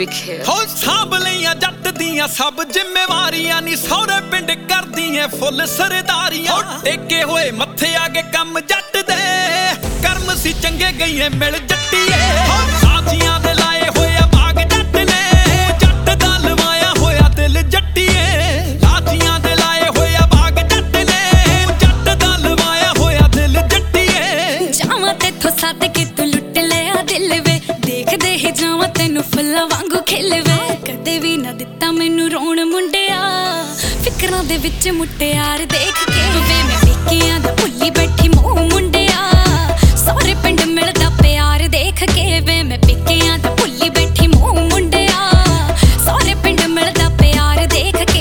ਵਿਖੇ ਹੋ ਸਾਂਭ ਲਈਆਂ ਜੱਟ ਦੀਆਂ ਸਭ ਜ਼ਿੰਮੇਵਾਰੀਆਂ ਨੀ ਸਹੁਰੇ ਪਿੰਡ ਕਰਦੀਆਂ ਫੁੱਲ ਸਰਦਾਰੀਆਂ ਟੇਕੇ ਹੋਏ ਮੱਥੇ ਆ ਕੇ ਕੰਮ ਜੱਟ ਦੇ ਕਰਮ ਸੀ ਚੰਗੇ ਗਈਏ ਮਿਲ ਜੱਟੀਏ ਸਾਥੀਆਂ ਦੇ ਲਾਏ ਹੋਏ ਆ ਬਾਗ ਜੱਟ ਨੇ ਜੱਟ ਦਾ ਲਵਾਇਆ ਹੋਇਆ ਦਿਲ ਜੱਟੀਏ ਸਾਥੀਆਂ ਦੇ ਲਾਏ ਹੋਏ ਆ ਬਾਗ ਜੱਟ ਨੇ ਜੱਟ ਦਾ ਲਵਾਇਆ ਹੋਇਆ ਦਿਲ ਜੱਟੀਏ ਜਾਵਾਂ ਤੇਥੋਂ ਸੱਦ ਕੇ ਤੂੰ ਲੁੱਟ ਲਿਆ ਦਿਲ ਵੇ ਦੇਖਦੇ ਹੀ ਜਾਵਾਂ ਤੈਨੂੰ ਫੁੱਲਾਂ ਵਾਂਗੂ ਖਿਲ ਵੇ ਕਦੇ ਵੀ ਨਾ ਦਿੱਤਾ ਮੈਨੂੰ ਰੋਣ ਮੁੰਡਿਆ ਫਿਕਰਾਂ ਦੇ ਵਿੱਚ ਮੁਟਿਆਰ ਦੇਖ ਕੇ ਵੇ ਮੈਂ ਪੇਕਿਆਂ ਦਾ ਭੁੱਲੀ ਬੈਠੀ ਮੂੰਹ ਮੁੰਡਿਆ ਸਾਰੇ ਪਿੰਡ ਮਿਲਦਾ ਪਿਆਰ ਦੇਖ ਕੇ ਵੇ ਮੈਂ ਪੇਕਿਆਂ ਦਾ ਭੁੱਲੀ ਬੈਠੀ ਮੂੰਹ ਮੁੰਡਿਆ ਸਾਰੇ ਪਿੰਡ ਮਿਲਦਾ ਪਿਆਰ ਦੇਖ ਕੇ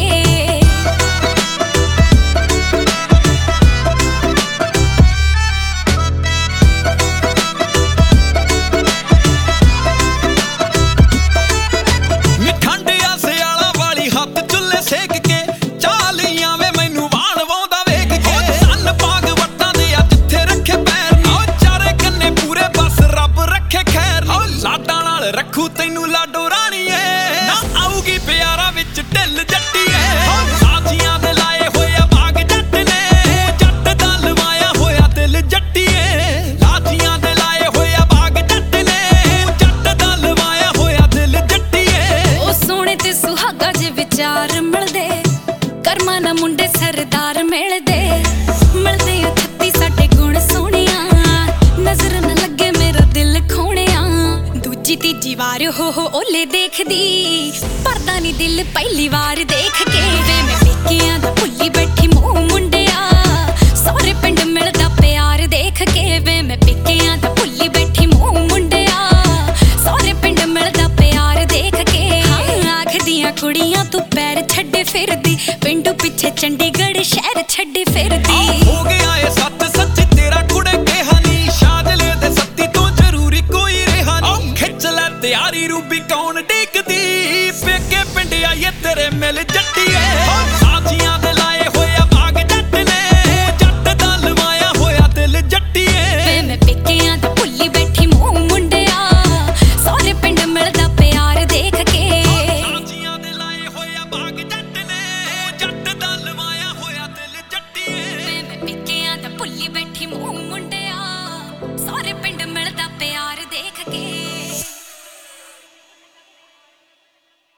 ਰੱਖੂ ਤੈਨੂੰ ਲਾਡੋ ਰਾਣੀਏ ਨਾ ਆਊਗੀ ਪਿਆਰਾ ਵਿੱਚ ਢਿੱਲ ਜੱਟੀਏ ਸਾਥੀਆਂ ਦੇ ਲਾਏ ਹੋਏ ਆ ਬਾਗ ਜੱਟ ਨੇ ਜੱਟ ਦਾ ਲਵਾਇਆ ਹੋਇਆ ਦਿਲ ਜੱਟੀਏ ਸਾਥੀਆਂ ਦੇ ਲਾਏ ਹੋਏ ਆ ਬਾਗ ਜੱਟ ਨੇ ਜੱਟ ਦਾ ਲਵਾਇਆ ਹੋਇਆ ਦਿਲ ਜੱਟੀਏ ਉਹ ਸੋਹਣੇ ਤੇ ਸੁਹਾਗਾ ਜੇ ਵਿਚਾਰ ਮਿਲਦੇ ਕਰਮਾਂ ਨਾ ਮੁੰਡੇ ਸਰਦਾਰ ਮਿਲਦੇ ਮਿਲਦੇ ਆ ਛੱਤੀ ਸਾਡੇ ਗੁਣ ਸੋਹਣਿਆ ਨਜ਼ਰ ਨਾ ਲੱਗੇ ਮੇਰਾ ਦਿਲ ਖੋਣਿਆ ਦੂਜੀ ਤੀਜੀ ਵਾਰ ਹੋ ਓਲੇ ਦੇਖਦੀ ਪਰਦਾ ਨੀ ਦਿਲ ਪਹਿਲੀ ਵਾਰ ਦੇਖ ਕੇ ਵੇ ਮੈਂ ਪੇਕਿਆਂ ਦਾ ਭੁੱਲੀ ਬੈਠੀ ਮੂੰਹ ਮੁੰਡਿਆ ਸਾਰੇ ਪਿੰਡ ਮਿਲਦਾ ਪਿਆਰ ਦੇਖ ਕੇ ਵੇ ਮੈਂ ਪੇਕਿਆਂ ਦਾ ਭੁੱਲੀ ਬੈਠੀ ਮੂੰਹ ਮੁੰਡਿਆ ਸਾਰੇ ਪਿੰਡ ਮਿਲਦਾ ਪਿਆਰ ਦੇਖ ਕੇ ਆਖਦੀਆਂ ਕੁੜੀਆਂ ਤੂੰ ਪੈਰ ਛੱਡੇ ਫਿਰਦੀ ਪਿੰਡੂ ਪਿੱਛੇ ਚੰਡੀਗੜ੍ਹ ਸ਼ਹਿਰ ਛੱਡੇ ਫਿਰਦੀ ਹੋ ਗਿਆ ਏ ਸੱਤ ਸੱਚ ਤੇਰਾ ਕੁੜੇ ਕਿਹਾ ਨੀ ਸ਼ਾਦਲੇ ਦੇ ਸੱਤੀ ਤੋਂ ਜ਼ਰੂਰੀ ਕੋਈ ਰਿਹਾ ਨੀ ਖਿੱਚ ਲੈ ਤਿਆਰੀ ਰੂਬੀ ਕੌਣ ਡਿੱਗਦੀ ਪੇਕੇ ਪਿੰਡ ਆਈਏ ਤੇਰੇ ਮਿਲ ਜੱਟੀਏ